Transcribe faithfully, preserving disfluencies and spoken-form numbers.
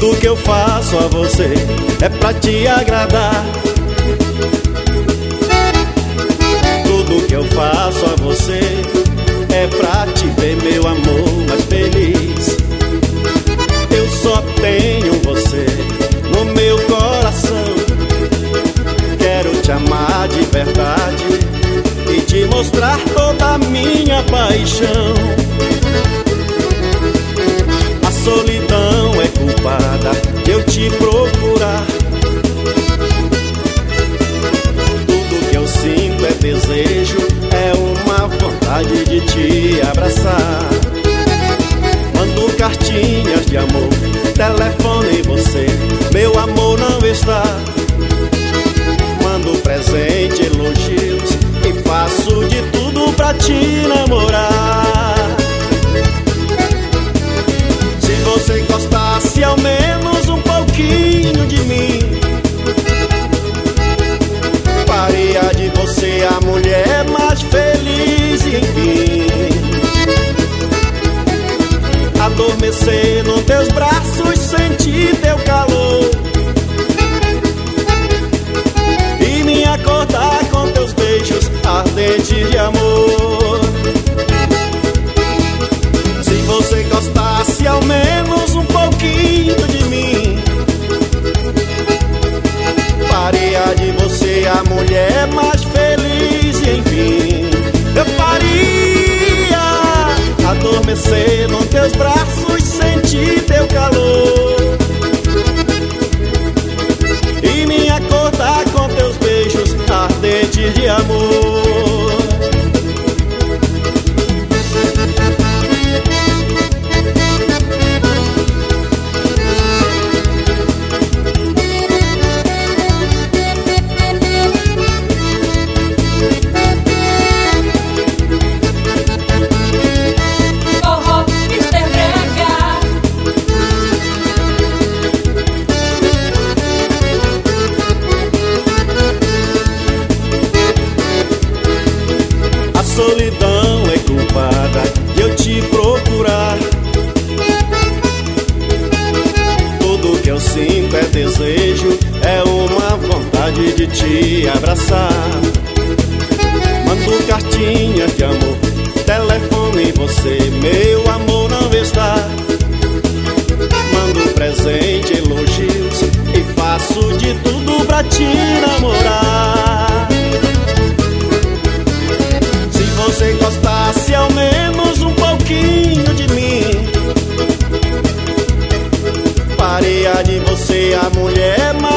Tudo que eu faço a você é pra te agradar. Tudo que eu faço a você é pra te ver, meu amor, mais feliz. Eu só tenho você no meu coração. Quero te amar de verdade e te mostrar toda a minha paixão. A solidão é culpada de eu te procurar. Tudo que eu sinto é desejo, é uma vontade de te abraçar. Mando cartinhas de amor, telefone você, meu amor não está. Mando presente, elogios e faço de tudo pra te namorar. Se você gostasse ao menos um pouquinho de mim, faria de você a mulher mais feliz, enfim. Adormecer nos teus braços, sentir teu calor e me acordar com teus beijos ardentes de amor. Se você gostasse ao menos um pouquinho de mim, faria de você a mulher mais feliz, enfim. Eu faria adormecer nos teus braços, sentir teu calor e me acordar com teus beijos ardentes de amor. A solidão é culpada de eu te procurar. Tudo que eu sinto é desejo, é uma vontade de te abraçar. Mando cartinhas de amor, telefone você, meu amor não está. Mando presente, elogios e faço de tudo pra te namorar. Se você gostasse ao menos um pouquinho de mim, faria de você a mulher mais